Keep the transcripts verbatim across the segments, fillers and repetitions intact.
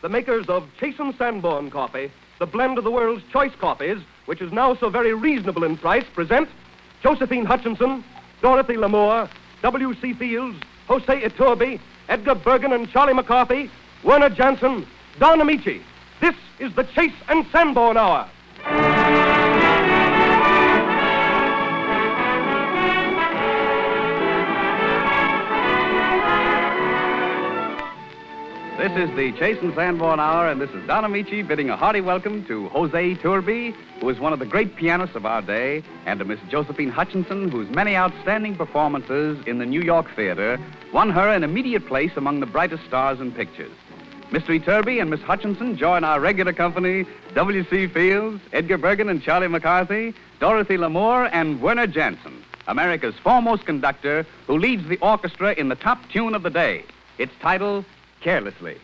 the makers of Chasen Sanborn Coffee, the blend of the world's choice coffees, which is now so very reasonable in price, present Josephine Hutchinson, Dorothy Lamour, W C Fields, Jose Iturbi, Edgar Bergen and Charlie McCarthy, Werner Jansen, Don Amici. This is the Chase and Sanborn Hour. This is the Chase and Sanborn Hour, and this is Don Amici bidding a hearty welcome to Jose Iturbi, who is one of the great pianists of our day, and to Miss Josephine Hutchinson, whose many outstanding performances in the New York theater won her an immediate place among the brightest stars in pictures. Mister Iturbi and Miss Hutchinson join our regular company, W C Fields, Edgar Bergen and Charlie McCarthy, Dorothy Lamour, and Werner Jansen, America's foremost conductor, who leads the orchestra in the top tune of the day. Its title, Carelessly.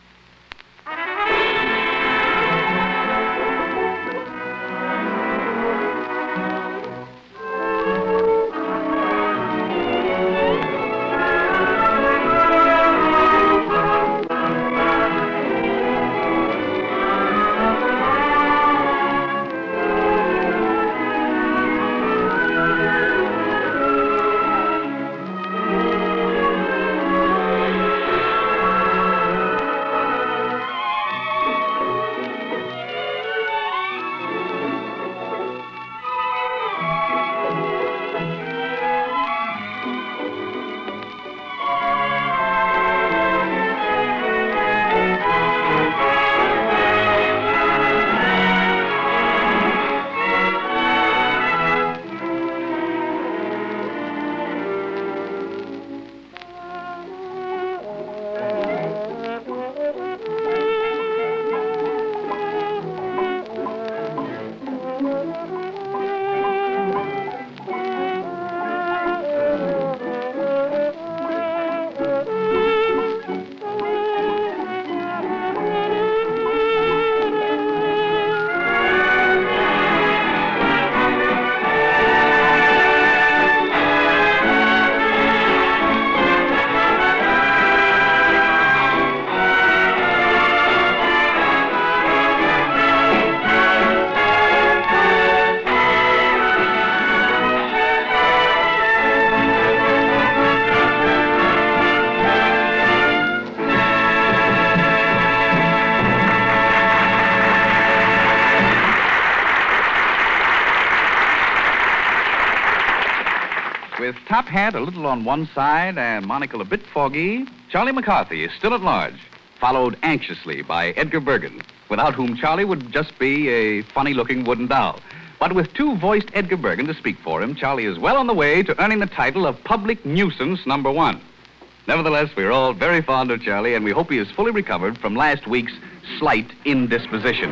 With top hat a little on one side and monocle a bit foggy, Charlie McCarthy is still at large, followed anxiously by Edgar Bergen, without whom Charlie would just be a funny-looking wooden doll. But with two-voiced Edgar Bergen to speak for him, Charlie is well on the way to earning the title of Public Nuisance Number One. Nevertheless, we're all very fond of Charlie, and we hope he is fully recovered from last week's slight indisposition.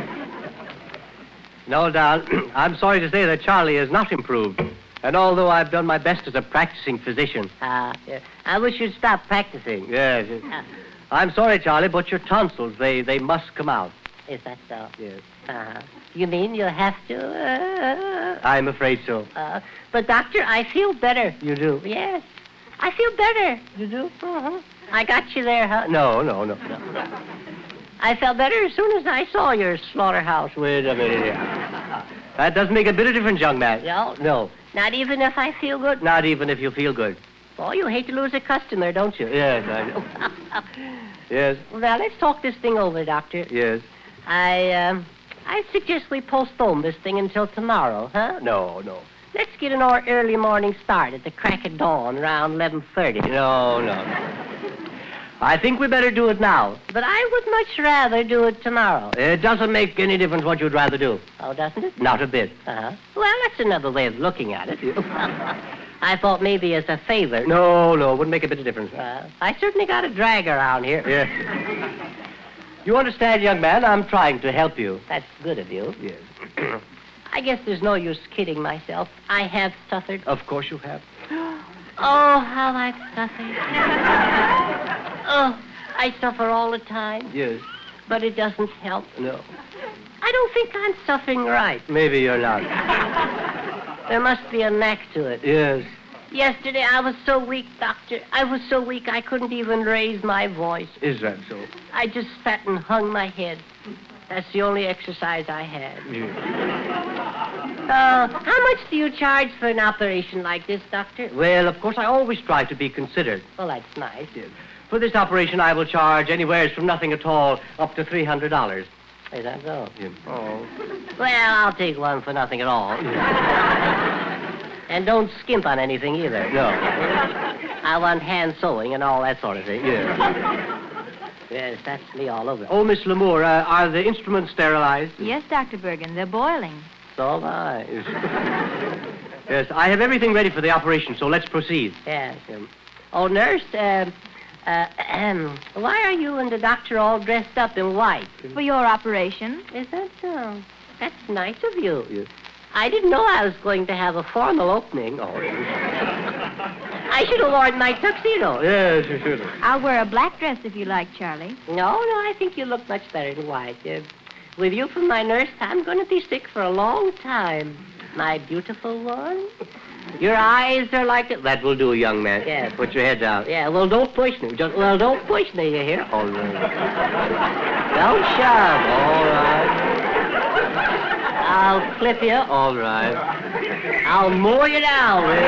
No, Don, I'm sorry to say that Charlie has not improved. And although I've done my best as a practicing physician... Uh, yeah. I wish you'd stop practicing. Yes. yes. Uh, I'm sorry, Charlie, but your tonsils, they, they must come out. Is that so? Yes. Uh-huh. You mean you'll have to... Uh... I'm afraid so. Uh, but, Doctor, I feel better. You do? Yes. I feel better. You do? Uh-huh. I got you there, huh? No, no, no, no, no. I felt better as soon as I saw your slaughterhouse. Wait a minute here. That doesn't make a bit of difference, young man. No? No. Not even if I feel good? Not even if you feel good. Oh, you hate to lose a customer, don't you? Yes, I know. Yes. Well, now, let's talk this thing over, Doctor. Yes. I, um, I suggest we postpone this thing until tomorrow, huh? No, no. Let's get an early morning start at the crack of dawn around eleven thirty. No, no, no. I think we better do it now. But I would much rather do it tomorrow. It doesn't make any difference what you'd rather do. Oh, doesn't it? Not a bit. Uh-huh. Well, that's another way of looking at it. I thought maybe as a favor. No, no, it wouldn't make a bit of difference. Uh, I certainly got a drag around here. Yes. You understand, young man, I'm trying to help you. That's good of you. Yes. I guess there's no use kidding myself. I have suffered. Of course you have. Oh, how I've suffered. Oh, I suffer all the time. Yes. But it doesn't help. No. I don't think I'm suffering right. Maybe you're not. There must be a knack to it. Yes. Yesterday I was so weak, Doctor. I was so weak I couldn't even raise my voice. Is that so? I just sat and hung my head. That's the only exercise I had. Uh, how much do you charge for an operation like this, Doctor? Well, of course, I always try to be considerate. Well, that's nice. Yes. For this operation, I will charge anywhere from nothing at all up to three hundred dollars. Is that so? Yeah. Oh. Well, I'll take one for nothing at all. And don't skimp on anything either. No. I want hand sewing and all that sort of thing. Yeah. Yes, that's me all over. Oh, Miss Lamour, uh, are the instruments sterilized? Yes, Doctor Bergen, they're boiling. So am I. Yes, I have everything ready for the operation, so let's proceed. Yes. Um, oh, nurse, uh, uh, um, why are you and the doctor all dressed up in white? For your operation. Is that so? That's nice of you. Yes. I didn't know I was going to have a formal opening. Oh. I should have worn my tuxedo. Yes, you should. I'll wear a black dress if you like, Charlie. No, no, I think you look much better in white. Uh, with you for my nurse, I'm going to be sick for a long time. My beautiful one. Your eyes are like it. That will do, young man. Yes. Put your head down. Yeah, well, don't push me. Just, well, don't push me, you hear? All right. Don't shove. All right. I'll clip you. All right. I'll mow you down. All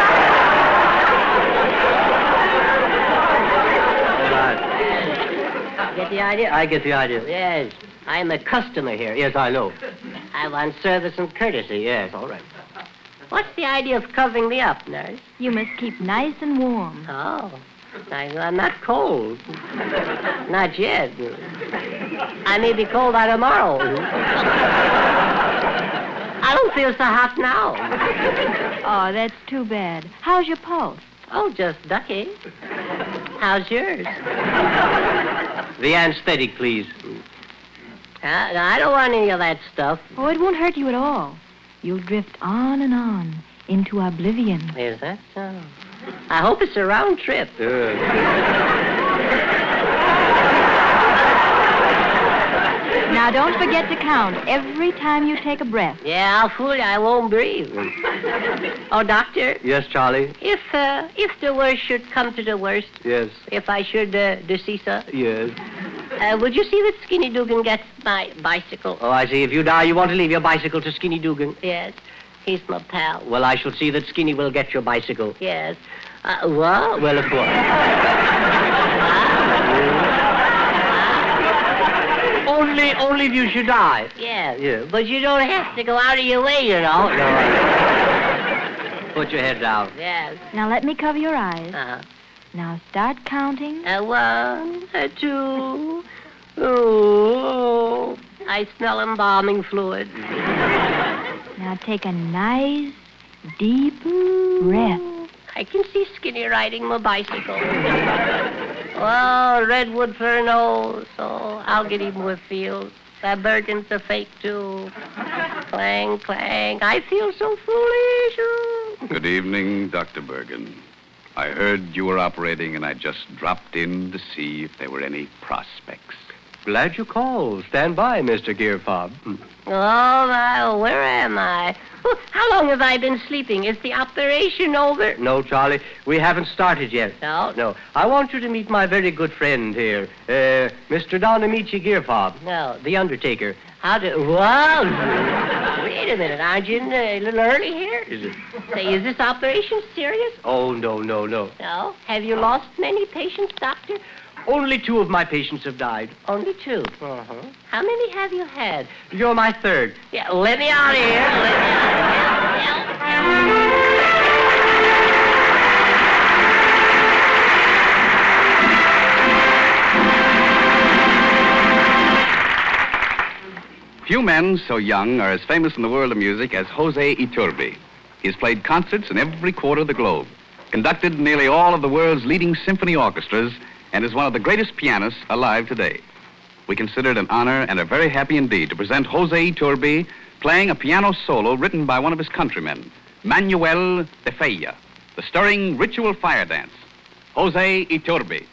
right. Get the idea? I get the idea. Yes. I'm a customer here. Yes, I know. I want service and courtesy. Yes, all right. What's the idea of covering me up, nurse? You must keep nice and warm. Oh. I, I'm not cold. Not yet. I may be cold by tomorrow. I don't feel so hot now. Oh, that's too bad. How's your pulse? Oh, just ducky. How's yours? The anesthetic, please. Uh, I don't want any of that stuff. Oh, it won't hurt you at all. You'll drift on and on into oblivion. Is that so? I hope it's a round trip. Now, don't forget to count every time you take a breath. Yeah, I'll fool you. I won't breathe. Oh, doctor. Yes, Charlie? If uh, if the worst should come to the worst, Yes. if I should uh, decease, uh, Yes. uh, would you see that Skinny Dugan gets my bicycle? Oh, I see. If you die, you want to leave your bicycle to Skinny Dugan. Yes. He's my pal. Well, I shall see that Skinny will get your bicycle. Yes. Uh, what? Well, of course. only, only if you should die. Yes. Yeah. But you don't have to go out of your way, you know. Put your head down. Yes. Now, let me cover your eyes. Uh, Now, start counting. uh, one, uh, two. Oh, I smell embalming fluid. Now, take a nice, deep breath. I can see Skinny riding my bicycle. Oh, redwood for a nose. Oh, I'll get him with fields. That Bergen's a fake, too. Clang, clang. I feel so foolish. Oh. Good evening, Doctor Bergen. I heard you were operating, and I just dropped in to see if there were any prospects. Glad you called. Stand by, Mister Gearfob. Oh, my, where am I? Oh, how long have I been sleeping? Is the operation over? No, Charlie, we haven't started yet. No? No. I want you to meet my very good friend here, uh, Mister Don Amici Gearfob. No. The Undertaker. How do... Whoa! Wait a minute. Aren't you in a little early here? Is it? Say, is this operation serious? Oh, no, no, no. No. Have you lost many patients, doctor? Only two of my patients have died. Only two. Uh-huh. How many have you had? You're my third. Yeah, let me out of here. Let me out. Help, Few men so young are as famous in the world of music as Jose Iturbi. He's played concerts in every quarter of the globe, conducted nearly all of the world's leading symphony orchestras, and is one of the greatest pianists alive today. We consider it an honor and are very happy indeed to present Jose Iturbi playing a piano solo written by one of his countrymen, Manuel de Falla, the stirring ritual fire dance. Jose Iturbi.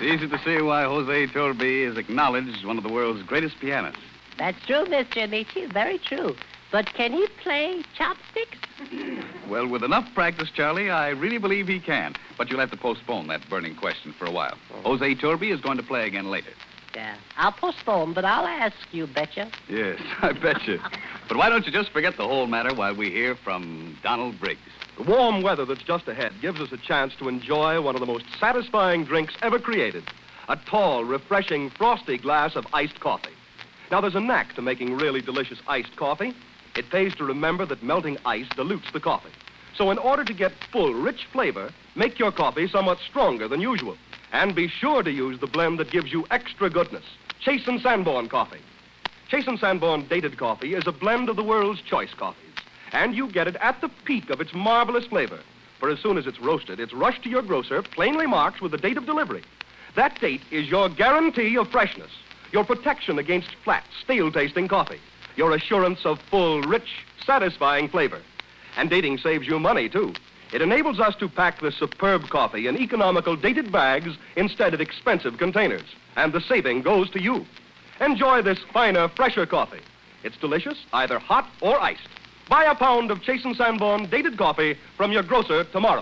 Easy to see why Jose Iturbi is acknowledged one of the world's greatest pianists. That's true, Mister Amici. Very true. But can he play chopsticks? Well, with enough practice, Charlie, I really believe he can. But you'll have to postpone that burning question for a while. Jose Iturbi is going to play again later. Yeah, I'll postpone, but I'll ask you, betcha. Yes, I bet you. But why don't you just forget the whole matter while we hear from Donald Briggs? The warm weather that's just ahead gives us a chance to enjoy one of the most satisfying drinks ever created. A tall, refreshing, frosty glass of iced coffee. Now, there's a knack to making really delicious iced coffee. It pays to remember that melting ice dilutes the coffee. So in order to get full, rich flavor, make your coffee somewhat stronger than usual. And be sure to use the blend that gives you extra goodness. Chase and Sanborn coffee. Chase and Sanborn dated coffee is a blend of the world's choice coffees. And you get it at the peak of its marvelous flavor. For as soon as it's roasted, it's rushed to your grocer, plainly marked with the date of delivery. That date is your guarantee of freshness, your protection against flat, stale-tasting coffee, your assurance of full, rich, satisfying flavor. And dating saves you money, too. It enables us to pack this superb coffee in economical dated bags instead of expensive containers. And the saving goes to you. Enjoy this finer, fresher coffee. It's delicious, either hot or iced. Buy a pound of Chase and Sanborn dated coffee from your grocer tomorrow.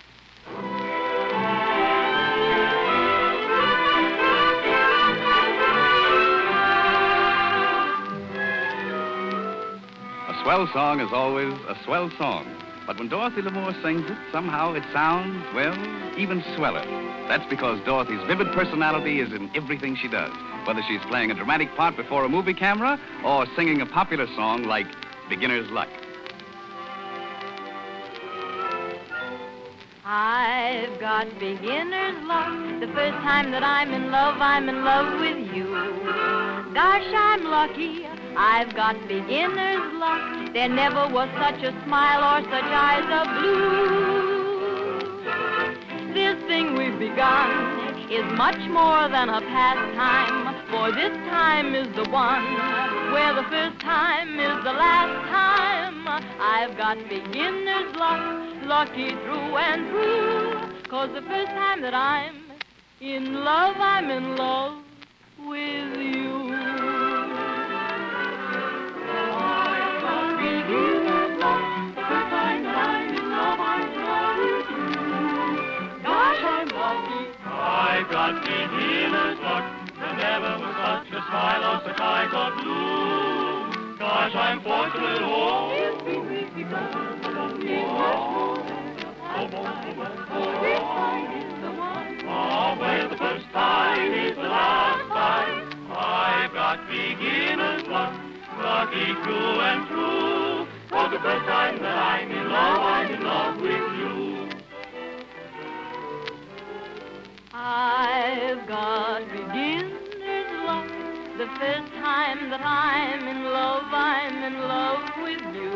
A swell song is always a swell song. But when Dorothy Lamour sings it, somehow it sounds, well, even sweller. That's because Dorothy's vivid personality is in everything she does, whether she's playing a dramatic part before a movie camera or singing a popular song like Beginner's Luck. I've got beginner's luck. The first time that I'm in love, I'm in love with you. Gosh, I'm lucky. I've got beginner's luck. There never was such a smile or such eyes of blue. This thing we've begun is much more than a pastime, for this time is the one where the first time is the last time. I've got beginner's luck, lucky through and through, 'cause the first time that I'm in love, I'm in love with you. I've got beginner's luck, the first time that I'm in love, I'm in love with you. Gosh, I'm lucky. I've got beginner's luck. There never was such a smile or such eyes of blue. Gosh, I'm fortunate, oh. It's because the love is much more than a lifetime. For this time is the one. Oh, where the first time is the last time. I've got beginner's luck, lucky through and through. For the first time that I'm in love, I'm in love with you. I've got beginner's luck. The first time that I'm in love, I'm in love with you.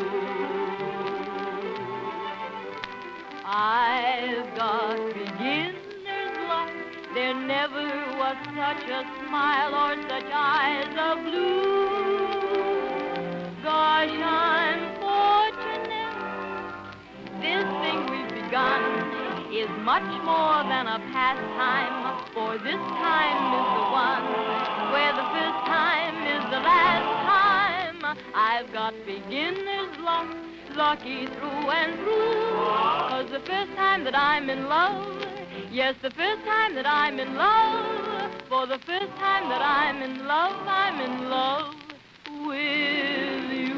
I've got beginner's luck. There never was such a smile or such eyes of blue. Gosh, I'm fortunate. This thing we've begun is much more than a pastime, for this time is the one where the first time is the last time. I've got beginner's luck, lucky through and through, 'cause the first time that I'm in love, yes, the first time that I'm in love, for the first time that I'm in love, I'm in love with you.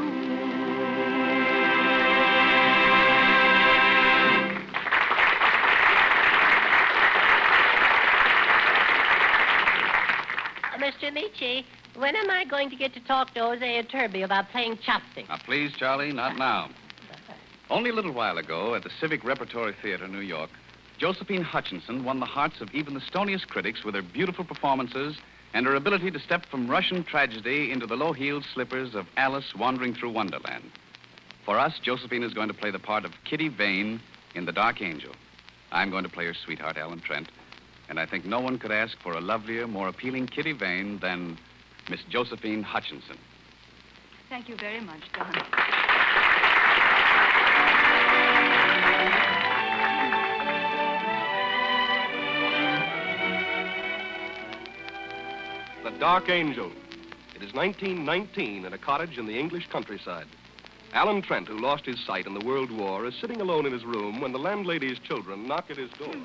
Mister Amici, when am I going to get to talk to Jose Iturbi about playing chopsticks? Now, please, Charlie, not now. Only a little while ago, at the Civic Repertory Theater, New York, Josephine Hutchinson won the hearts of even the stoniest critics with her beautiful performances and her ability to step from Russian tragedy into the low-heeled slippers of Alice wandering through Wonderland. For us, Josephine is going to play the part of Kitty Vane in The Dark Angel. I'm going to play her sweetheart, Alan Trent. And I think no one could ask for a lovelier, more appealing Kitty Vane than Miss Josephine Hutchinson. Thank you very much, Don. Dark Angel. It is nineteen nineteen in a cottage in the English countryside. Alan Trent, who lost his sight in the World War, is sitting alone in his room when the landlady's children knock at his door.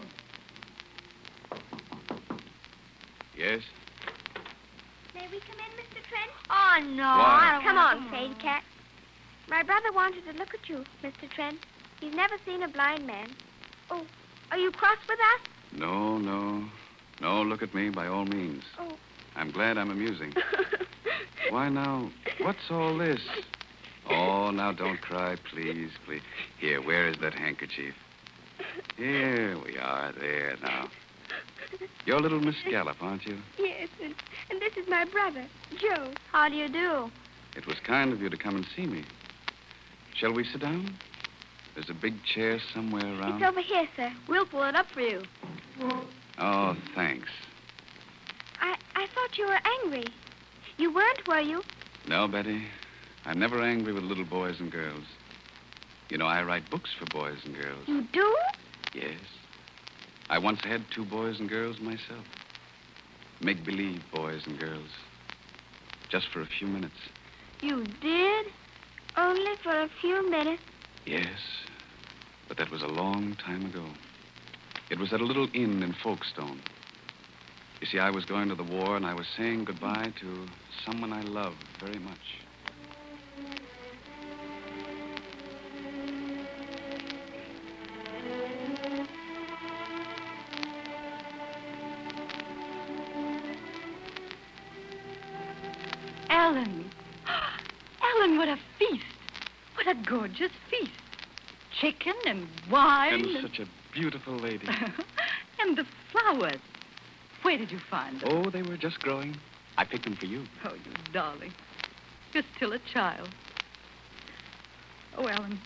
Yes? May we come in, Mister Trent? Oh, no. Why? I don't Come wanna on, Sadie Cat. My brother wanted to look at you, Mister Trent. He's never seen a blind man. Oh, are you cross with us? No, no. No, look at me by all means. Oh. I'm glad I'm amusing. Why now, what's all this? Oh, now don't cry, please, please. Here, where is that handkerchief? Here we are, there now. You're little Miss Gallup, aren't you? Yes, and, and this is my brother, Joe. How do you do? It was kind of you to come and see me. Shall we sit down? There's a big chair somewhere around. It's over here, sir. We'll pull it up for you. Oh, thanks. I, I thought you were angry. You weren't, were you? No, Betty. I'm never angry with little boys and girls. You know, I write books for boys and girls. You do? Yes. I once had two boys and girls myself. Make-believe boys and girls. Just for a few minutes. You did? Only for a few minutes? Yes. But that was a long time ago. It was at a little inn in Folkestone. You see, I was going to the war, and I was saying goodbye to someone I loved very much. Ellen. Ellen, what a feast. What a gorgeous feast. Chicken and wine. And such a beautiful lady. And the flowers. Where did you find them? Oh, they were just growing. I picked them for you. Oh, you darling. You're still a child. Oh, Ellen.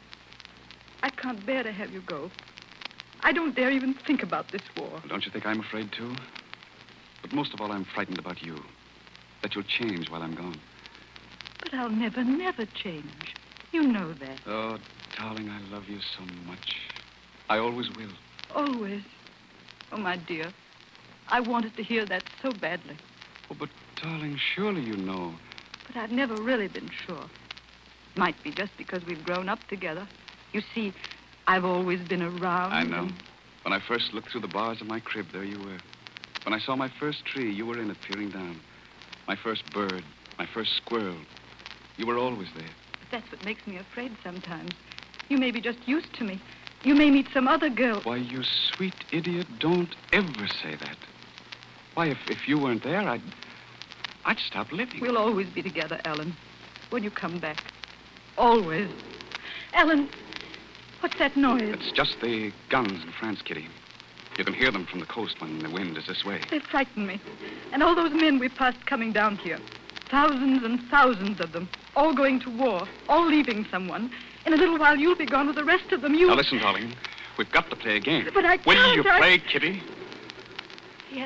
I can't bear to have you go. I don't dare even think about this war. Well, don't you think I'm afraid, too? But most of all, I'm frightened about you. That you'll change while I'm gone. But I'll never, never change. You know that. Oh, darling, I love you so much. I always will. Always. Oh, my dear. I wanted to hear that so badly. Oh, but, darling, surely you know. But I've never really been sure. Might be just because we've grown up together. You see, I've always been around. I know. and- When I first looked through the bars of my crib, there you were. When I saw my first tree, you were in it, peering down. My first bird, my first squirrel. You were always there. But that's what makes me afraid sometimes. You may be just used to me. You may meet some other girl. Why, you sweet idiot, don't ever say that. Why, if, if you weren't there, I'd... I'd stop living. We'll always be together, Ellen, when you come back. Always. Ellen, what's that noise? It's just the guns in France, Kitty. You can hear them from the coast when the wind is this way. They frighten me. And all those men we passed coming down here. Thousands and thousands of them. All going to war. All leaving someone. In a little while, you'll be gone with the rest of them. You... Now, listen, darling. We've got to play a game. But I Will can't, you I- play, Kitty? Yes.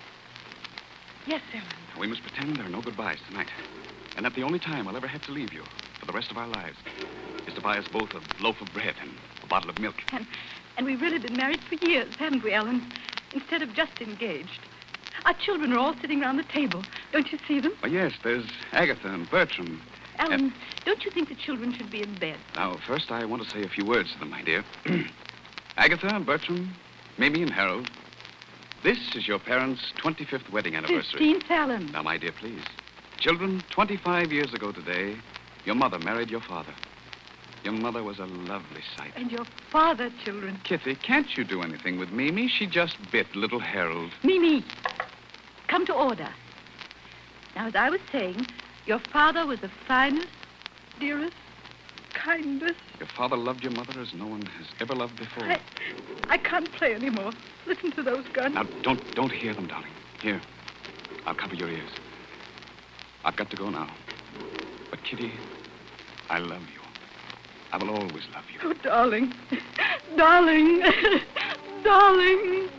Yes, Ellen. We must pretend there are no goodbyes tonight. And that the only time I'll ever have to leave you for the rest of our lives is to buy us both a loaf of bread and a bottle of milk. And, and we've really been married for years, haven't we, Ellen? Instead of just engaged. Our children are all sitting around the table. Don't you see them? Oh, yes, there's Agatha and Bertram. Ellen, don't you think the children should be in bed? Now, first, I want to say a few words to them, my dear. Agatha, Bertram, Mimi, and Harold. This is your parents' twenty-fifth wedding anniversary. Fifteenth, Ellen. Now, my dear, please. Children, twenty-five years ago today, your mother married your father. Your mother was a lovely sight. And your father, children. Kitty, can't you do anything with Mimi? She just bit little Harold. Mimi, come to order. Now, as I was saying, your father was the finest, dearest, kindest. Your father loved your mother as no one has ever loved before. I, I can't play anymore. Listen to those guns. Now, don't, don't hear them, darling. Here, I'll cover your ears. I've got to go now. But, Kitty, I love you. I will always love you. Oh, darling. Darling. Darling.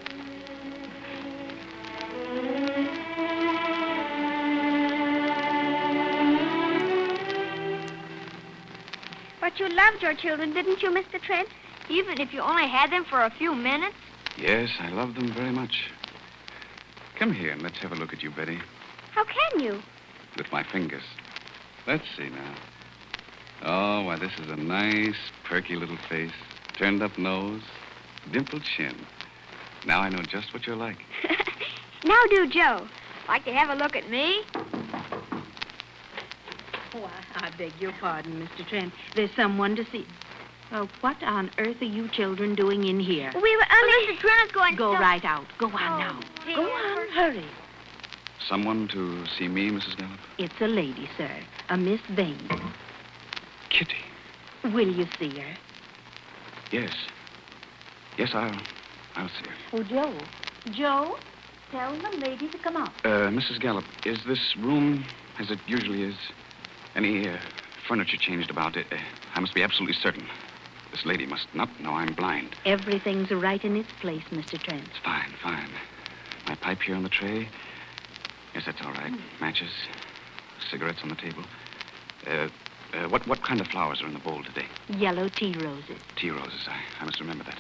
But you loved your children, didn't you, Mister Trent? Even if you only had them for a few minutes? Yes, I love them very much. Come here and let's have a look at you, Betty. How can you? With my fingers. Let's see now. Oh, why, this is a nice, perky little face. Turned up nose, dimpled chin. Now I know just what you're like. Now do, Joe. Like to have a look at me? Oh, I, I beg your pardon, Mister Trent. There's someone to see. Oh, what on earth are you children doing in here? We were only... Mister Trent is going to... Go stop- right out. Go on Oh, now. dear. Go on, hurry. Someone to see me, Missus Gallup? It's a lady, sir. A Miss Vane. Kitty. Will you see her? Yes. Yes, I'll... I'll see her. Oh, Joe. Joe, tell the lady to come out. Uh, Missus Gallup, is this room as it usually is? Any uh, furniture changed about it? Uh, I must be absolutely certain. This lady must not know I'm blind. Everything's right in its place, Mister Trent. It's fine, fine. My pipe here on the tray. Yes, that's all right. Matches, cigarettes on the table. Uh, uh, what what kind of flowers are in the bowl today? Yellow tea roses. Tea roses. I, I must remember that.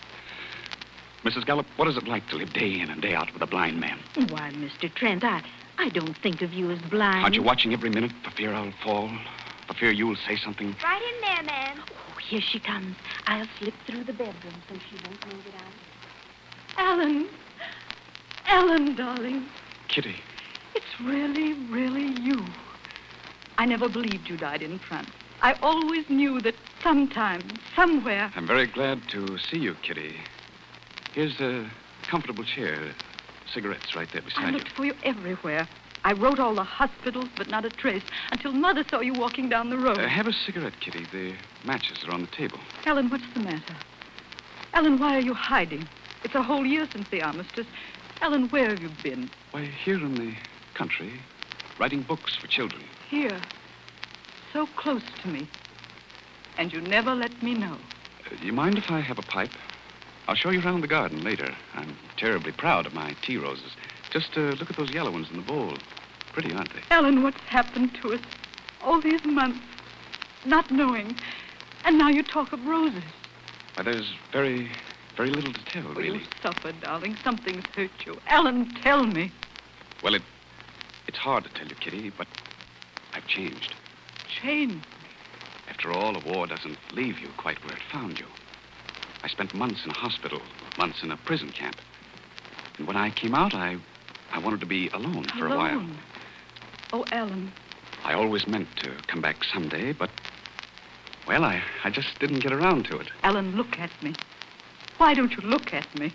Missus Gallup, what is it like to live day in and day out with a blind man? Why, Mister Trent, I, I don't think of you as blind. Aren't you watching every minute for fear I'll fall? For fear you'll say something? Right in there, ma'am. Oh, here she comes. I'll slip through the bedroom so she won't know that I'm... Ellen. Ellen, darling. Kitty. It's really, really you. I never believed you died in France. I always knew that sometime, somewhere... I'm very glad to see you, Kitty. Here's a comfortable chair. Cigarettes right there beside I you. looked for you everywhere. I wrote all the hospitals, but not a trace, until Mother saw you walking down the road. Uh, have a cigarette, Kitty. The matches are on the table. Ellen, what's the matter? Ellen, why are you hiding? It's a whole year since the armistice. Ellen, where have you been? Why, here in the country, writing books for children. Here. So close to me. And you never let me know. Uh, you mind if I have a pipe? I'll show you around the garden later. I'm terribly proud of my tea roses. Just uh, look at those yellow ones in the bowl. Pretty, aren't they? Ellen, what's happened to us? All these months, not knowing. And now you talk of roses. Why, there's very, very little to tell, Oh, really. you suffer, darling. Something's hurt you. Ellen, tell me. Well, it, it's hard to tell you, Kitty, but I've changed. Change. After all, a war doesn't leave you quite where it found you. I spent months in a hospital, months in a prison camp. And when I came out, I, I wanted to be alone for a while. Alone. Oh, Ellen. I always meant to come back someday, but, well, I, I just didn't get around to it. Ellen, look at me. Why don't you look at me?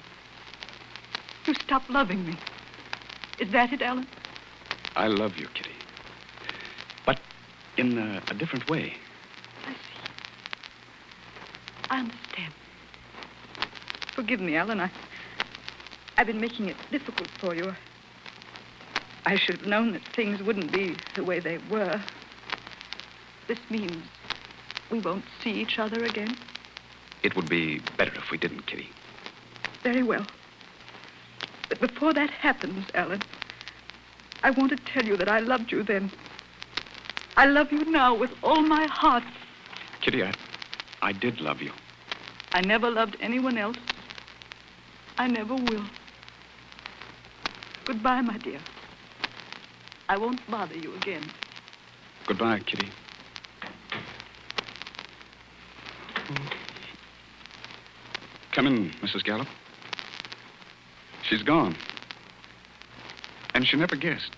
You stopped loving me. Is that it, Ellen? I love you, Kitty. But in a, a different way. I see. I understand. Forgive me, Ellen. I, I've been making it difficult for you. I should have known that things wouldn't be the way they were. This means we won't see each other again. It would be better if we didn't, Kitty. Very well. But before that happens, Ellen, I want to tell you that I loved you then. I love you now with all my heart. Kitty, I, I did love you. I never loved anyone else. I never will. Goodbye, my dear. I won't bother you again. Goodbye, Kitty. Come in, Missus Gallup. She's gone. And she never guessed.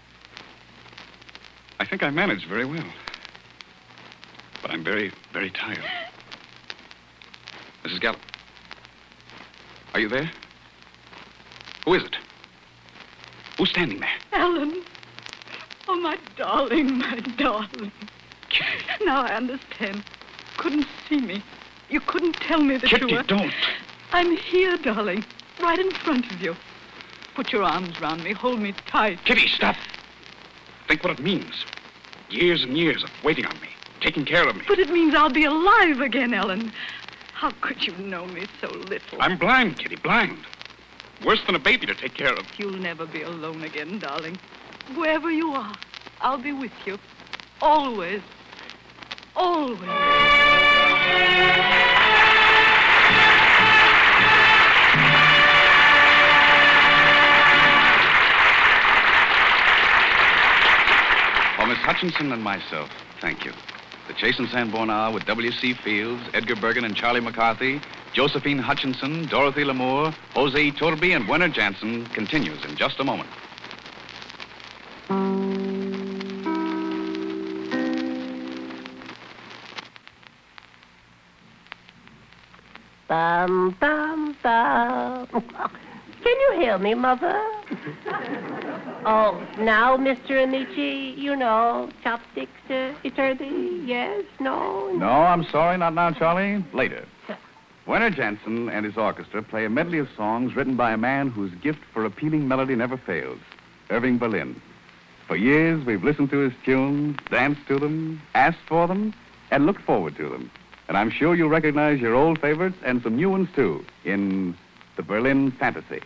I think I managed very well. But I'm very, very tired. Missus Gallup, are you there? Who is it? Who's standing there? Ellen. Oh, my darling, my darling. Now I understand. Couldn't see me. You couldn't tell me that Kitty, you were... don't. I'm here, darling. Right in front of you. Put your arms round me. Hold me tight. Kitty, stop. Think what it means. Years and years of waiting on me, taking care of me. But it means I'll be alive again, Ellen. How could you know me so little? I'm blind, Kitty, blind. Worse than a baby to take care of. You'll never be alone again, darling. Wherever you are, I'll be with you. Always. Always. Hutchinson and myself, thank you. The Chase and Sanborn Hour with W C. Fields, Edgar Bergen, and Charlie McCarthy, Josephine Hutchinson, Dorothy Lamour, Jose Iturbi, and Werner Jansen continues in just a moment. Bum, bum, bum. Can you hear me, Mother? Oh, now, Mister Amici, you know, chopsticks, uh, Iturbi, yes, no, No, I'm sorry, not now, Charlie. Later. Werner Jansen and his orchestra play a medley of songs written by a man whose gift for appealing melody never fails, Irving Berlin. For years, we've listened to his tunes, danced to them, asked for them, and looked forward to them. And I'm sure you'll recognize your old favorites and some new ones, too, in the Berlin Fantasy.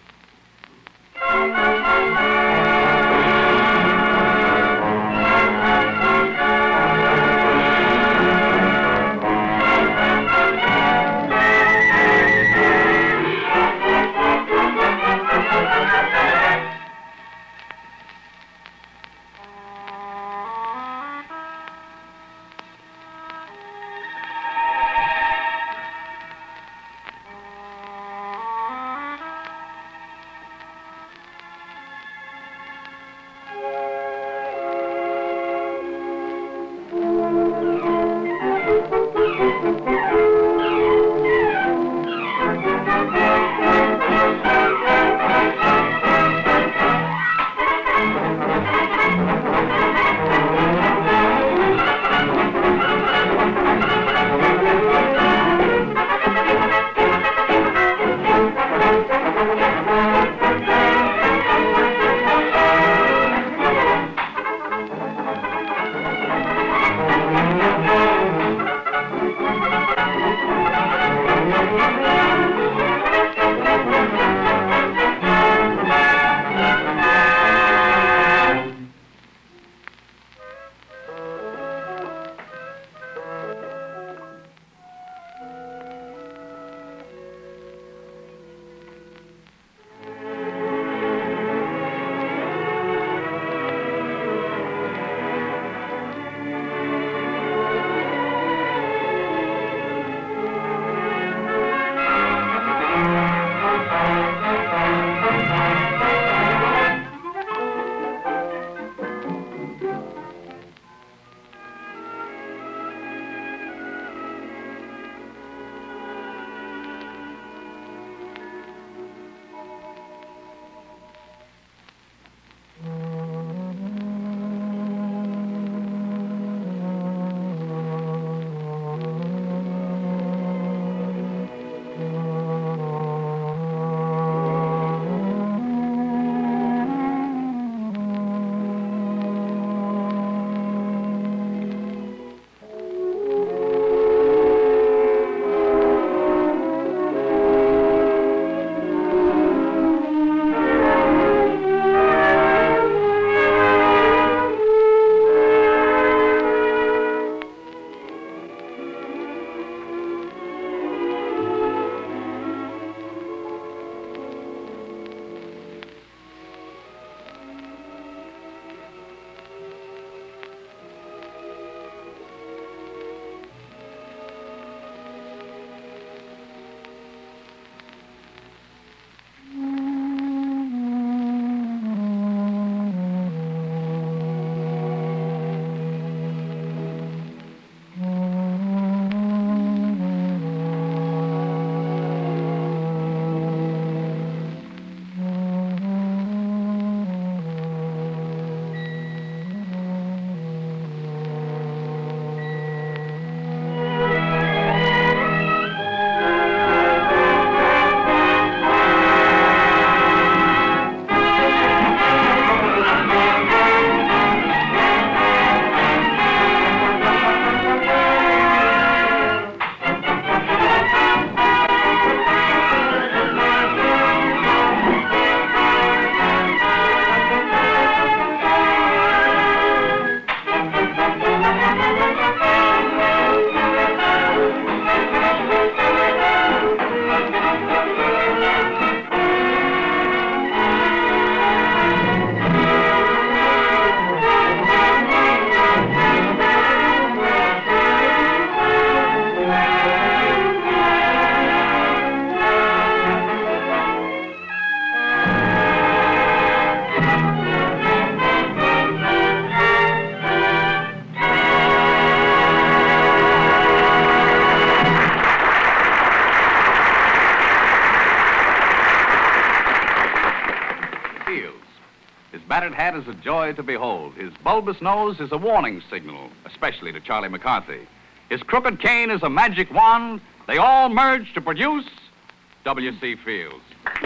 battered hat is a joy to behold. His bulbous nose is a warning signal, especially to Charlie McCarthy. His crooked cane is a magic wand. They all merge to produce W C. Fields.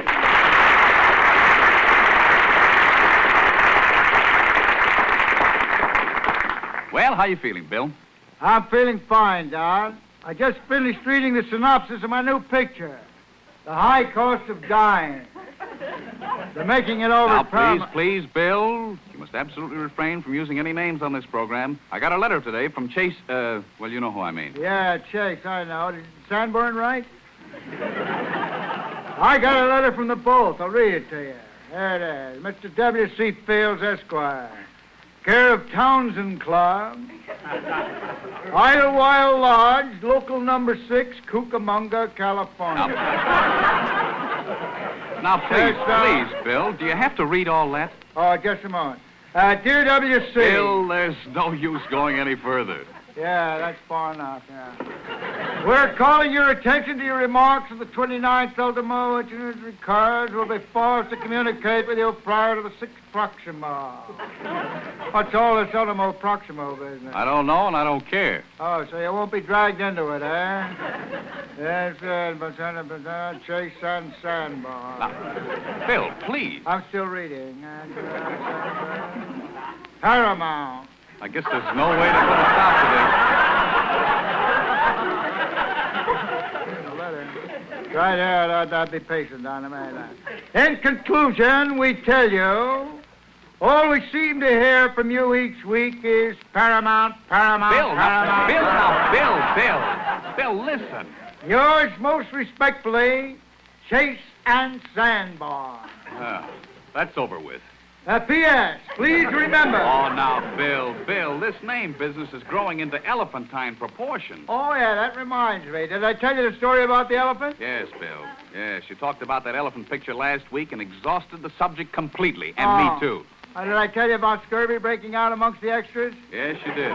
Well, how you feeling, Bill? I'm feeling fine, Don. I just finished reading the synopsis of my new picture, The High Cost of Dying. They're making it over... Now, prom- please, please, Bill. You must absolutely refrain from using any names on this program. I got a letter today from Chase, uh, well, you know who I mean. Yeah, Chase, I know. Did Sanborn right? I got a letter from the both. I'll read it to you. There it is. Mister W C. Fields, Esquire. Care of Townsend Club. Idlewild Lodge, local number six, Cucamonga, California. Now, please, Yes, sir. please, Bill, do you have to read all that? Oh, just a moment. Uh, dear W C. Bill, there's no use going any further. Yeah, that's far enough, yeah. We're calling your attention to your remarks of the twenty-ninth ultimo, which records will be forced to communicate with you prior to the sixth Proximo. What's all this ultimo Proximo business? I don't know, and I don't care. Oh, so you won't be dragged into it, eh? Yes, good. But Chase and Sanborn. Now, Bill, please. I'm still reading. And, uh, Paramount. I guess there's no way to put a stop to The letter. Right here, I'd, I'd be patient, Don. In conclusion, we tell you, all we seem to hear from you each week is Paramount, Paramount, Bill, now, Paramount. Bill, now, Bill, Bill, listen. Yours most respectfully, Chase and Sanborn. Uh, that's over with. Uh, P S Please remember. Oh, now, Bill, Bill, this name business is growing into elephantine proportions. Oh, yeah, that reminds me. Did I tell you the story about the elephant? Yes, Bill. Yes, you talked about that elephant picture last week and exhausted the subject completely, and Oh. me too. Uh, did I tell you about scurvy breaking out amongst the extras? Yes, you did.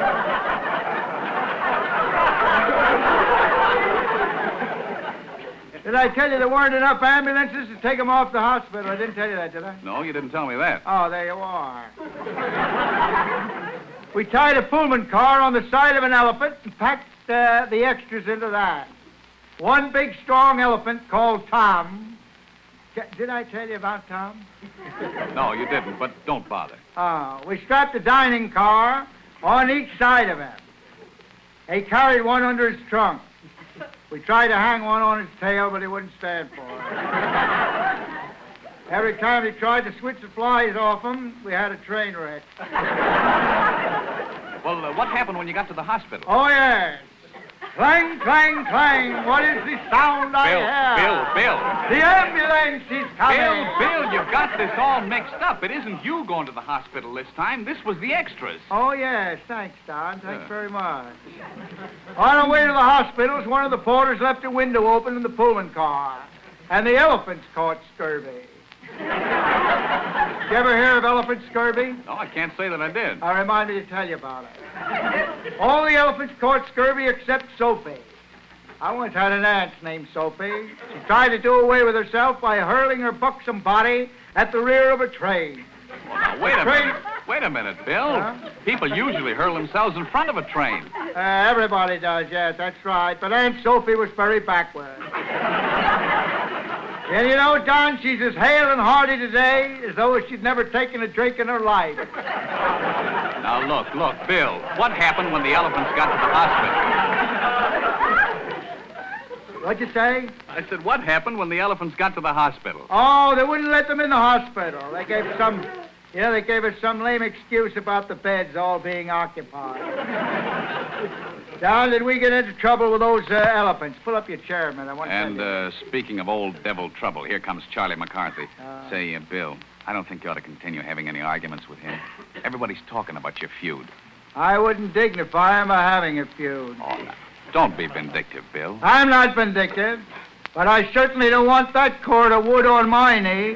Did I tell you there weren't enough ambulances to take them off the hospital? I didn't tell you that, did I? No, you didn't tell me that. Oh, there you are. We tied a Pullman car on the side of an elephant and packed uh, the extras into that. One big, strong elephant called Tom. T- Did I tell you about Tom? No, you didn't, but don't bother. Oh, we strapped a dining car on each side of him. He carried one under his trunk. We tried to hang one on his tail, but he wouldn't stand for it. Every time he tried to switch the flies off him, we had a train wreck. Well, uh, what happened when you got to the hospital? Oh, yes. Clang, clang, clang. What is the sound I hear? Bill, Bill, The ambulance is coming. Bill, Bill, you've got this all mixed up. It isn't you going to the hospital this time. This was the extras. Oh, yes. Thanks, Don. Thanks Uh. very much. On our way to the hospitals, one of the porters left a window open in the Pullman car, and the elephants caught scurvy. You ever hear of elephant scurvy? No, I can't say that I did. I remind me to tell you about it. All the elephants caught scurvy except Sophie. I once had an aunt named Sophie. She tried to do away with herself by hurling her buxom body at the rear of a train. Well, now, wait a Train- minute. Wait a minute, Bill. Huh? People usually hurl themselves in front of a train. Uh, everybody does, yes, that's right. But Aunt Sophie was very backward. And you know, Don, she's as hale and hearty today as though she'd never taken a drink in her life. Now, look, look, Bill. What happened when the elephants got to the hospital? What'd you say? I said, what happened when the elephants got to the hospital? Oh, they wouldn't let them in the hospital. They gave some, you know, they gave us some lame excuse about the beds all being occupied. Don, did we get into trouble with those uh, elephants? Pull up your chair a minute. I want to And tell you. uh, speaking of old devil trouble, here comes Charlie McCarthy. Uh. Say, uh, Bill, I don't think you ought to continue having any arguments with him. Everybody's talking about your feud. I wouldn't dignify him by having a feud. Oh, now, don't be vindictive, Bill. I'm not vindictive, but I certainly don't want that cord of wood on my knee.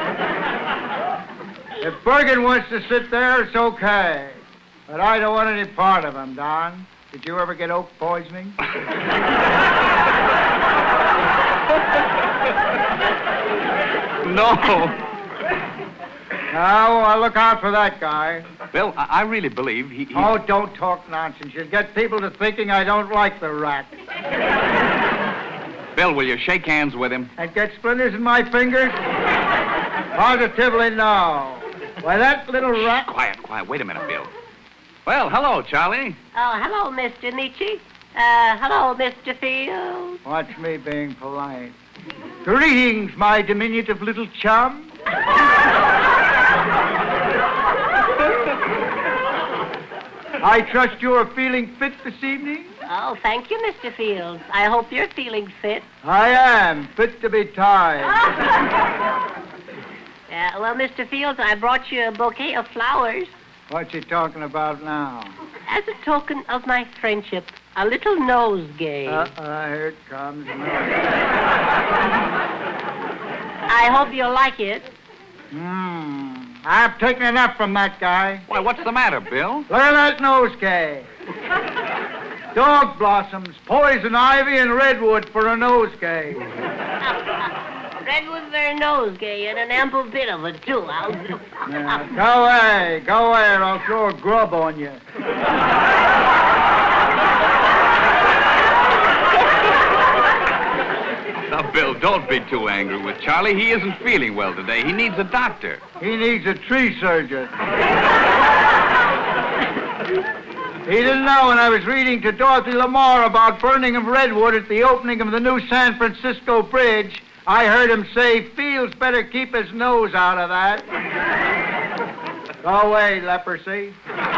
If Bergen wants to sit there, it's okay. But I don't want any part of him, Don. Did you ever get oak poisoning? No. Now, I'll look out for that guy. Bill, I, I really believe he, he... Oh, don't talk nonsense. You'll get people to thinking I don't like the rat. Bill, will you shake hands with him? And get splinters in my fingers? Positively no. Why, that little rat... Shh, quiet, quiet. Wait a minute, Bill. Well, hello, Charlie. Oh, hello, Mister Nietzsche. Uh, hello, Mister Fields. Watch me being polite. Greetings, my diminutive little chum. I trust you are feeling fit this evening? Oh, thank you, Mister Fields. I hope you're feeling fit. I am, fit to be tied. Uh, well, Mister Fields, I brought you a bouquet of flowers. What you talking about now? As a token of my friendship, a little nosegay. Uh-uh, here it comes. I hope you'll like it. Hmm. I've taken enough from that guy. Why, what's the matter, Bill? Look at that nosegay. Dog blossoms, poison ivy, and redwood for a nosegay. Redwood for a nosegay, and an ample bit of it, too. I'll... Yeah, go away, go away, or I'll throw a grub on you. Now, Bill, don't be too angry with Charlie. He isn't feeling well today. He needs a doctor. He needs a tree surgeon. He didn't know when I was reading to Dorothy Lamar about burning of redwood at the opening of the new San Francisco Bridge, I heard him say, Fields better keep his nose out of that. Go away, leprosy.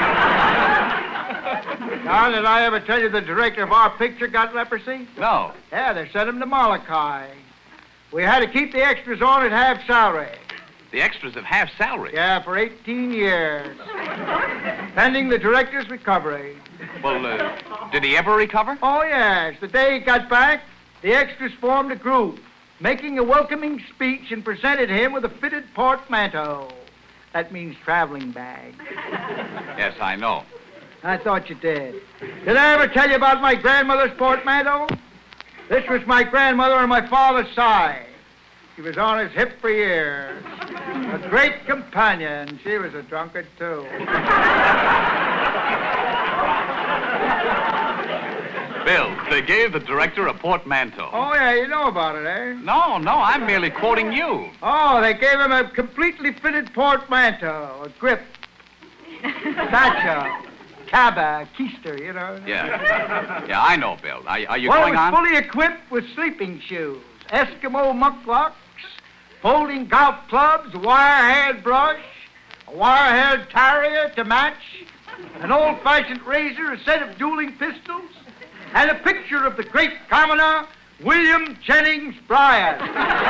Now, did I ever tell you the director of our picture got leprosy? No. Yeah, they sent him to Molokai. We had to keep the extras on at half salary. The extras at half salary? Yeah, for eighteen years. Pending the director's recovery. Well, uh, did he ever recover? Oh, yes. The day he got back, the extras formed a group, making a welcoming speech and presented him with a fitted portmanteau. That means traveling bag. Yes, I know. I thought you did. Did I ever tell you about my grandmother's portmanteau? This was my grandmother on my father's side. She was on his hip for years. A great companion. She was a drunkard, too. Bill, they gave the director a portmanteau. Oh, yeah, you know about it, eh? No, no, I'm merely quoting you. Oh, they gave him a completely fitted portmanteau, a grip, satchel, cabba, keister, you know. Yeah. Yeah, I know, Bill. Are, are you well, going it was on? fully equipped with sleeping shoes, Eskimo mucklocks, folding golf clubs, a wire-haired brush, a wire-haired terrier to match, an old-fashioned razor, a set of dueling pistols, and a picture of the great commoner, William Jennings Bryan.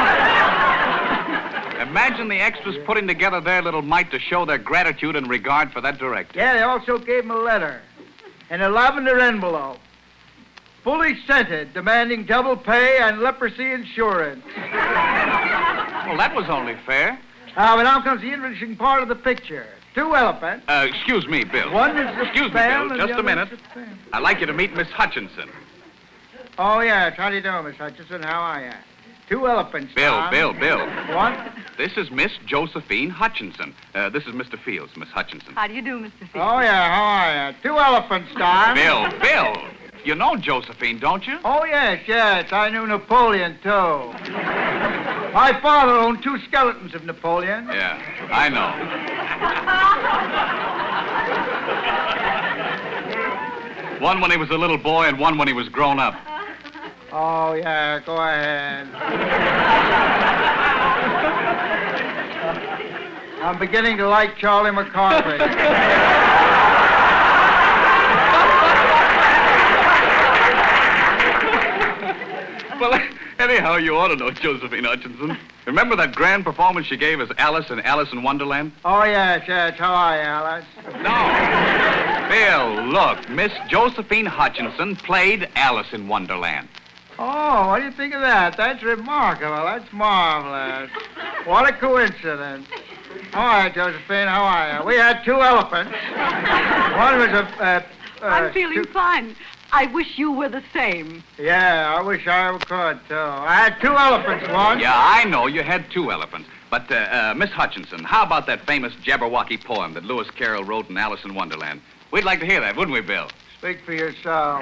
Imagine the extras putting together their little mite to show their gratitude and regard for that director. Yeah, they also gave him a letter in a lavender envelope, fully scented, demanding double pay and leprosy insurance. Well, that was only fair. Ah, but now comes the interesting part of the picture. Two elephants. Uh, excuse me, Bill. One is the Excuse me, fan Bill. and Just the a other minute. is the fan. I'd like you to meet Miss Hutchinson. Oh, yes. How do you do, Miss Hutchinson? How are you? Two elephants, Bill, Tom. Bill, Bill. What? This is Miss Josephine Hutchinson. Uh, this is Mister Fields, Miss Hutchinson. How do you do, Mister Fields? Oh, yeah. How are you? Two elephants, Tom. Bill, Bill. You know Josephine, don't you? Oh, yes, yes. I knew Napoleon, too. My father owned two skeletons of Napoleon. Yeah, I know. One when he was a little boy and one when he was grown up. Oh, yeah, go ahead. I'm beginning to like Charlie McCarthy. Well, anyhow, you ought to know Josephine Hutchinson. Remember that grand performance she gave as Alice in Alice in Wonderland? Oh, yes, yes. How are you, Alice? No. Bill, look, Miss Josephine Hutchinson played Alice in Wonderland. Oh, what do you think of that? That's remarkable. That's marvelous. What a coincidence. All right, Josephine, how are you? We had two elephants. One was a... Uh, uh, I'm feeling two... fine. I wish you were the same. Yeah, I wish I could, too. I had two elephants once. Yeah, I know you had two elephants. But, uh, uh, Miss Hutchinson, how about that famous Jabberwocky poem that Lewis Carroll wrote in Alice in Wonderland? We'd like to hear that, wouldn't we, Bill? Speak for yourself.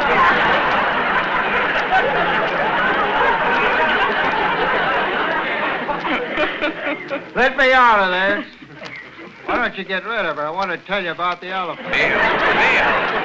Let me out of this. Why don't you get rid of her? I want to tell you about the elephant. Bill, Bill.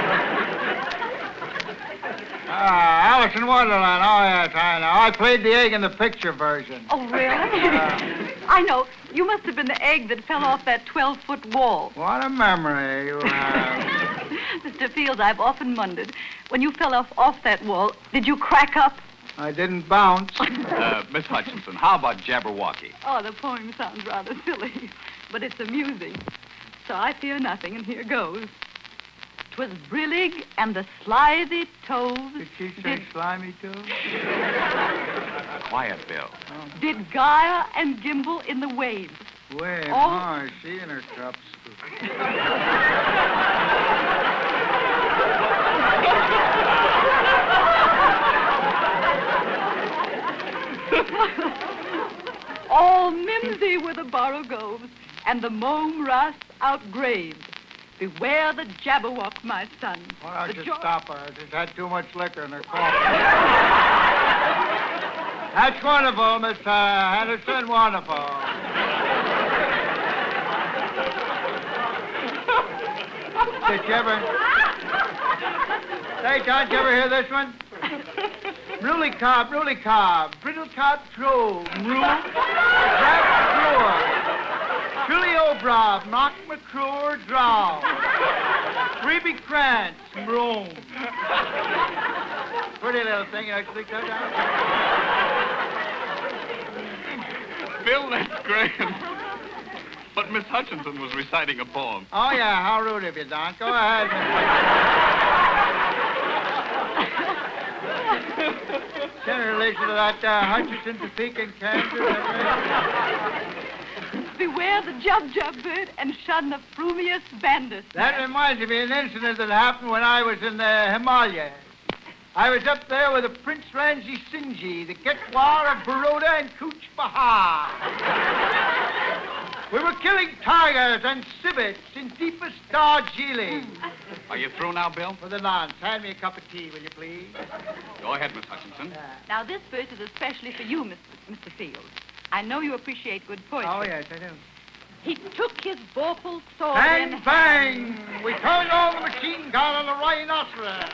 Ah, Alice in Wonderland. Oh, yes, I know. I played the egg in the picture version. Oh, really? Uh, I know. You must have been the egg that fell off that twelve-foot wall. What a memory you have. Mister Fields, I've often wondered, when you fell off, off that wall, did you crack up? I didn't bounce. Uh, Miss Hutchinson, how about Jabberwocky? Oh, the poem sounds rather silly, but it's amusing. So I fear nothing, and here goes. 'Twas Brillig and the slithy toves. Did she say did... slimy toves? Quiet, Bill. Oh. Did Gaia and Gimble in the waves. Wait, oh. oh, she in her cups. All mimsy were the borogoves, and the mome ras outgraved. Beware the Jabberwock, my son. Why don't the you jo- stop her? She's had too much liquor in her coffee. That's wonderful, Miss uh, Henderson. Wonderful. Did you ever... Say, John, did you ever hear this one? Bruley cob, bruley cob, brittle cob trove, mroo, crab brewer, Trilly O'Brob, Mock McClure, draw, Freebie Krantz, mroom. Pretty little thing, you actually cut down. Bill, that's grand. But Miss Hutchinson was reciting a poem. Oh, yeah, how rude of you, Don. Go ahead, Miss Hutchinson. Send a relation to that uh, Hutchinson, Topeka, in Kansas. Beware the jub-jub bird and shun the frumious bandit. That reminds me of an incident that happened when I was in the Himalayas. I was up there with the Prince Ranji Singhi, the Ketwar of Baroda, and Cooch Bahar. We were killing tigers and civets in deepest Darjeeling. Are you through now, Bill? For the nonce, hand me a cup of tea, will you please? Go ahead, Miss Hutchinson. Yeah. Now, this verse is especially for you, Mister Mister Fields. I know you appreciate good poetry. Oh, yes, I do. He took his vorpal sword Bang, and... bang! We turned on the machine gun on the rhinoceros.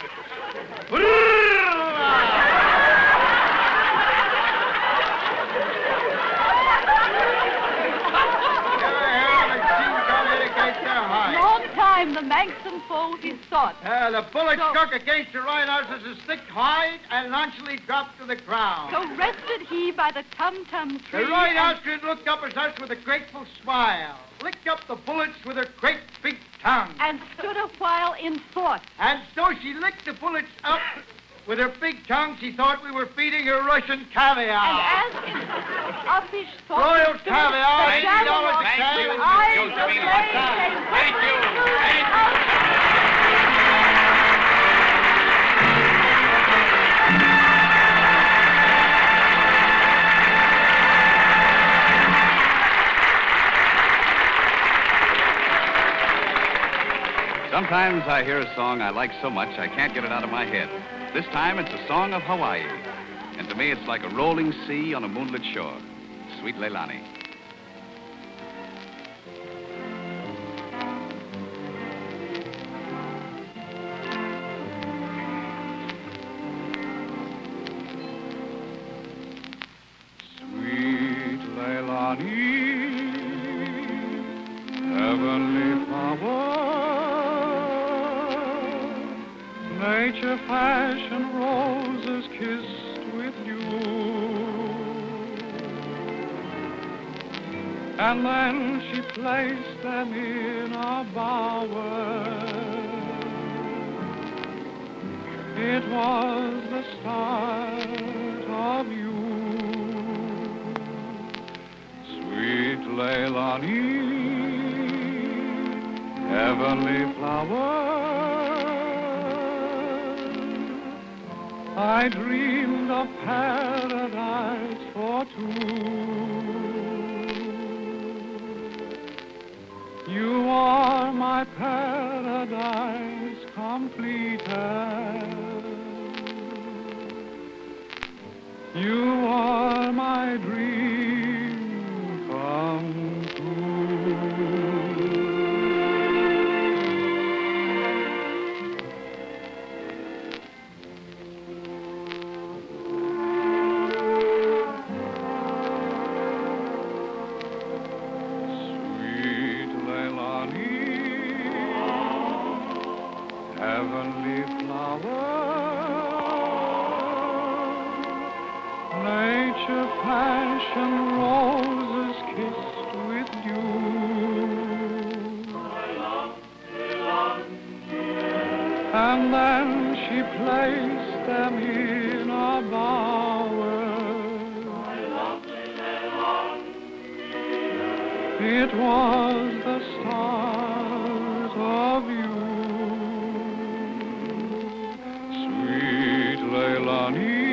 Long time the manxome foe he sought. Uh, the bullet so, struck against the rhinoceros' thick hide and nonchalantly dropped to the ground. So rested he by the tum-tum tree. The rhinoceros looked up at us with a grateful smile, licked up the bullets with her great big tongue, and stood a while in thought. And so she licked the bullets up with her big tongue. She thought we were feeding her Russian caviar. And as in uppish thought... Royal caviar, the eighty dollars a Jabberwock, can. his eyes Josephine, aflame, thank came Thank you. quickly Thank to you. Sometimes I hear a song I like so much I can't get it out of my head. This time it's a song of Hawaii. And to me it's like a rolling sea on a moonlit shore. Sweet Leilani. Sweet Leilani, heavenly flower, nature fashioned roses kissed with you. And then she placed them in a bower. It was the start of you, sweet Leilani, heavenly flower. I dreamed of paradise for two. You are my paradise completed. You are my dream come true. Sweet Leilani, heavenly flower, nature passion roses kissed with dew. And then she placed them in a bower. It was the stars of you, sweet Leilani,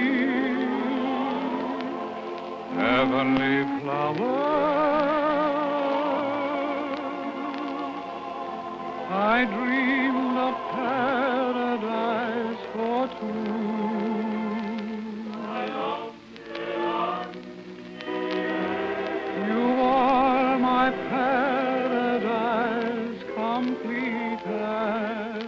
heavenly flower. I dreamed of paradise for two. You are my paradise completed.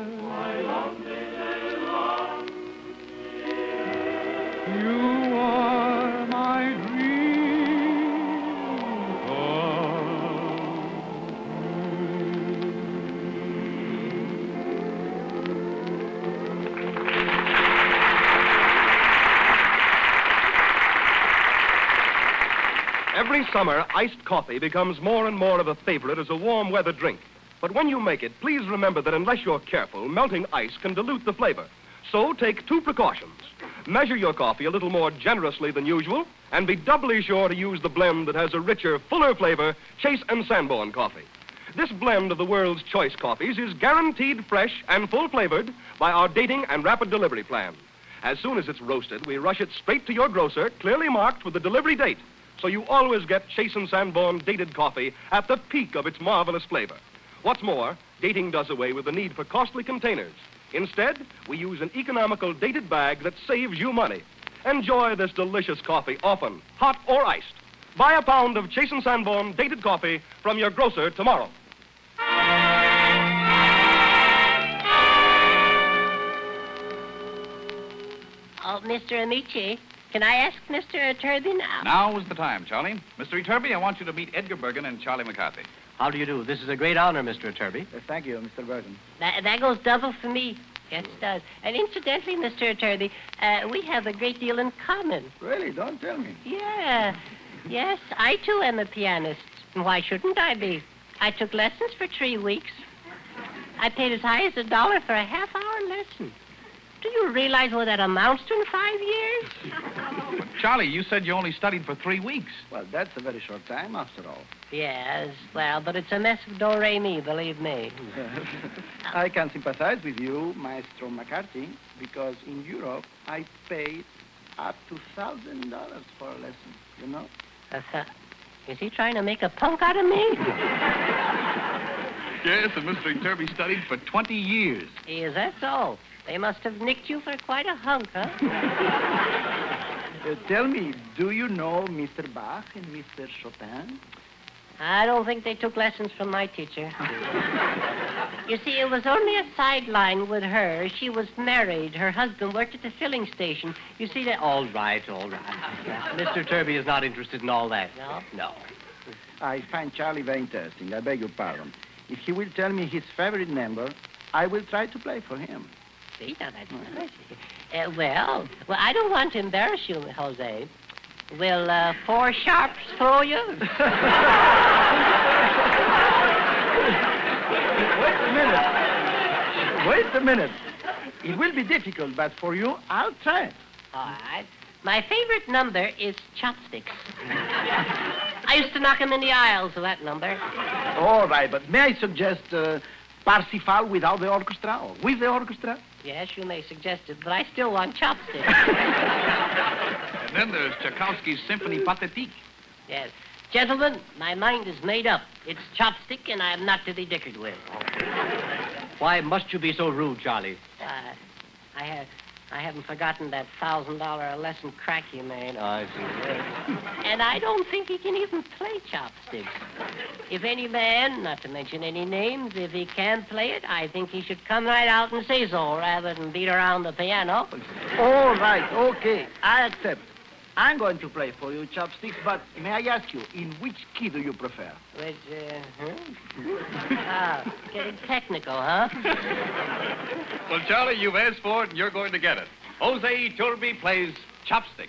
You are my dream come Every summer, iced coffee becomes more and more of a favorite as a warm weather drink. But when you make it, please remember that unless you're careful, melting ice can dilute the flavor. So take two precautions. Measure your coffee a little more generously than usual, and be doubly sure to use the blend that has a richer, fuller flavor, Chase and Sanborn coffee. This blend of the world's choice coffees is guaranteed fresh and full-flavored by our dating and rapid delivery plan. As soon as it's roasted, we rush it straight to your grocer, clearly marked with the delivery date, so you always get Chase and Sanborn dated coffee at the peak of its marvelous flavor. What's more, dating does away with the need for costly containers. Instead, we use an economical dated bag that saves you money. Enjoy this delicious coffee often, hot or iced. Buy a pound of Chase and Sanborn dated coffee from your grocer tomorrow. Oh, Mister Amici, can I ask Mister Turby now? Now is the time, Charlie. Mister Iturby, I want you to meet Edgar Bergen and Charlie McCarthy. How do you do? This is a great honor, Mister Turby. Uh, thank you, Mister Bergen. That, that goes double for me. Yes, it does. And incidentally, Mister Turby, uh, we have a great deal in common. Really? Don't tell me. Yeah. Yes, I too am a pianist. And why shouldn't I be? I took lessons for three weeks. I paid as high as a dollar for a half-hour lesson. Do you realize what that amounts to in five years? Charlie, you said you only studied for three weeks. Well, that's a very short time, after all. Yes, well, but it's a mess of do-re-mi, believe me. I can sympathize with you, Maestro McCarthy, because in Europe, I paid up to one thousand dollars for a lesson, you know? Uh, is he trying to make a punk out of me? Yes, and Mister Iturby studied for twenty years. Is that so? They must have nicked you for quite a hunk, huh? Uh, tell me, do you know Mister Bach and Mister Chopin? I don't think they took lessons from my teacher. You see, it was only a sideline with her. She was married. Her husband worked at the filling station. You see that? All right, all right. Mister Turby is not interested in all that. No? No. I find Charlie very interesting. I beg your pardon. If he will tell me his favorite number, I will try to play for him. See, now that's nice. Uh, well, well, I don't want to embarrass you, Jose. Will uh, four sharps throw you? Wait a minute. Wait a minute. It will be difficult, but for you, I'll try it. All right. My favorite number is chopsticks. I used to knock him in the aisles with that number. All right, but may I suggest uh, Parsifal without the orchestra or with the orchestra? Yes, you may suggest it, but I still want chopsticks. And then there's Tchaikovsky's Symphony Pathétique. Yes. Gentlemen, my mind is made up. It's chopstick, and I am not to be dickered with. Why must you be so rude, Charlie? Uh, I have... I haven't forgotten that thousand dollar a lesson crack he made. Oh, I see. And I don't think he can even play chopsticks. If any man, not to mention any names, if he can play it, I think he should come right out and say so rather than beat around the piano. All right, okay. I accept. I'm going to play for you, chopsticks, but may I ask you, in which key do you prefer? Which, uh, huh? Ah, getting technical, huh? Well, Charlie, you've asked for it, and you're going to get it. Jose Iturbi plays chopsticks.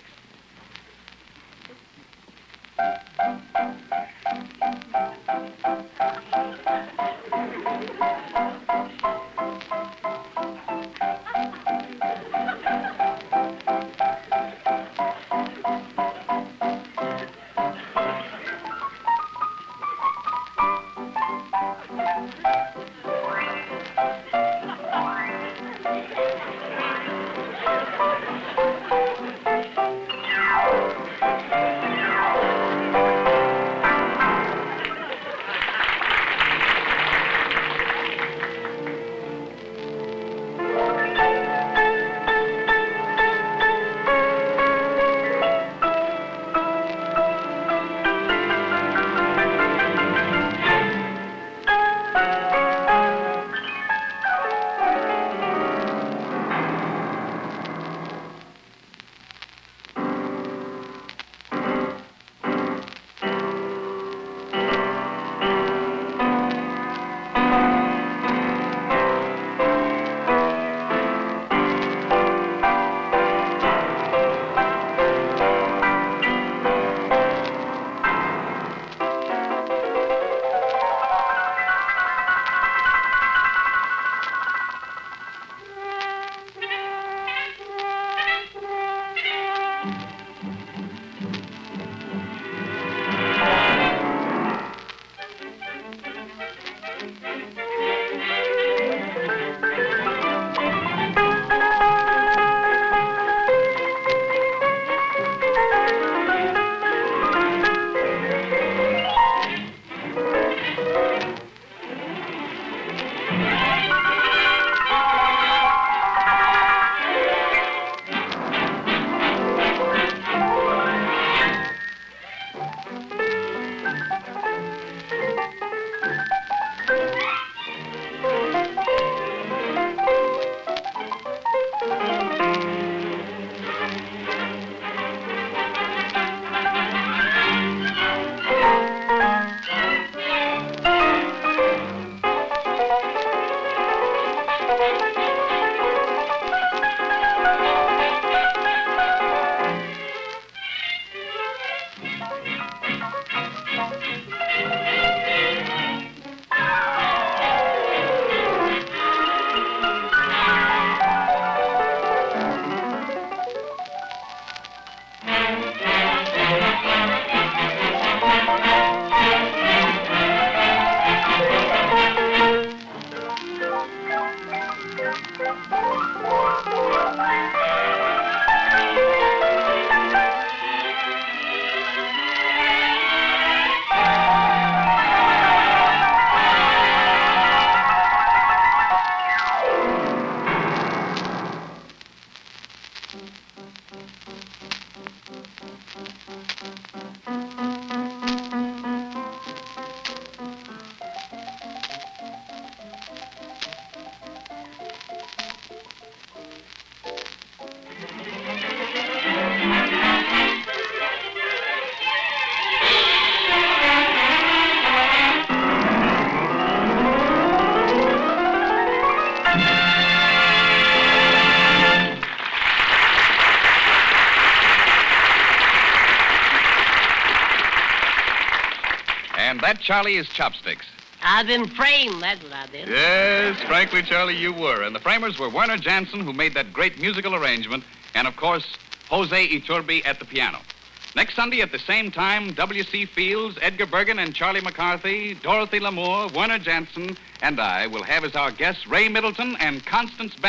And that, Charlie, is chopsticks. I've been framed, that's what I did. Yes, frankly, Charlie, you were. And the framers were Werner Jansen, who made that great musical arrangement, and, of course, Jose Iturbi at the piano. Next Sunday at the same time, W C Fields, Edgar Bergen, and Charlie McCarthy, Dorothy Lamour, Werner Jansen, and I will have as our guests Ray Middleton and Constance Bennett,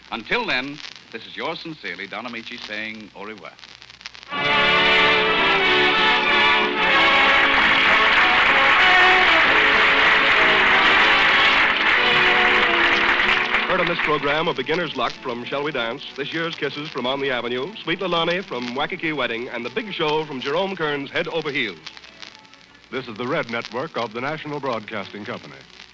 Until then, this is yours sincerely, Don Amici, saying au revoir. Heard on this program, A Beginner's Luck from Shall We Dance, This Year's Kisses from On the Avenue, Sweet Lalani from Waikiki Wedding, and The Big Show from Jerome Kern's Head Over Heels. This is the Red Network of the National Broadcasting Company.